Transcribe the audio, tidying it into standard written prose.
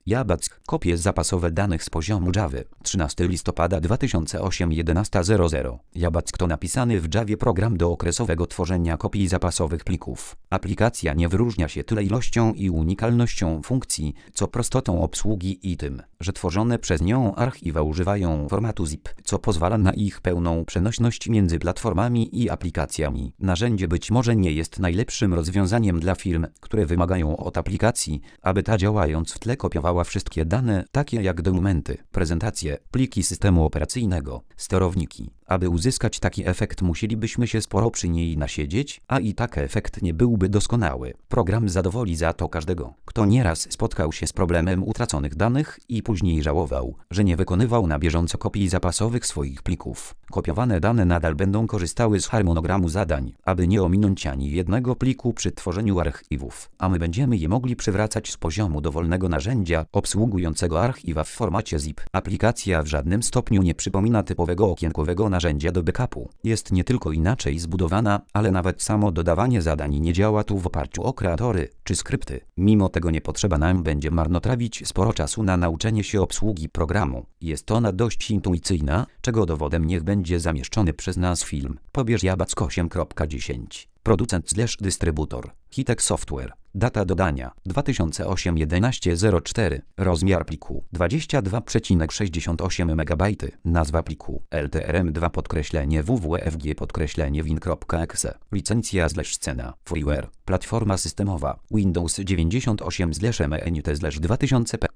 Jaback. Kopie zapasowe danych z poziomu Java. 13 listopada 2008 11:00. Jaback to napisany w Javie program do okresowego tworzenia kopii zapasowych plików. Aplikacja nie wyróżnia się tyle ilością i unikalnością funkcji, co prostotą obsługi i tym, że tworzone przez nią archiwa używają formatu zip, co pozwala na ich pełną przenośność między platformami i aplikacjami. Narzędzie być może nie jest najlepszym rozwiązaniem dla firm, które wymagają od aplikacji, aby ta działając w tle kopiowała wszystkie dane, takie jak dokumenty, prezentacje, pliki systemu operacyjnego, sterowniki. Aby uzyskać taki efekt musielibyśmy się sporo przy niej nasiedzieć, a i tak efekt nie byłby doskonały. Program zadowoli za to każdego, kto nieraz spotkał się z problemem utraconych danych i później żałował, że nie wykonywał na bieżąco kopii zapasowych swoich plików. Kopiowane dane nadal będą korzystały z harmonogramu zadań, aby nie ominąć ani jednego pliku przy tworzeniu archiwów, a my będziemy je mogli przywracać z poziomu dowolnego narzędzia obsługującego archiwa w formacie zip. Aplikacja w żadnym stopniu nie przypomina typowego okienkowego narzędzia do backupu. Jest nie tylko inaczej zbudowana, ale nawet samo dodawanie zadań nie działa tu w oparciu o kreatory czy skrypty. Mimo tego nie potrzeba nam będzie marnotrawić sporo czasu na nauczenie się obsługi programu. Jest ona dość intuicyjna, czego dowodem niech będzie zamieszczony przez nas film. Pobierz Jaback 8.10. Producent/dystrybutor Hitek Software. Data dodania 2008 11:04. Rozmiar pliku 22,68 MB. Nazwa pliku LTRM2_WWFG_win.exe. Licencja/cena freeware. Platforma systemowa Windows 98/MNT/2000 p.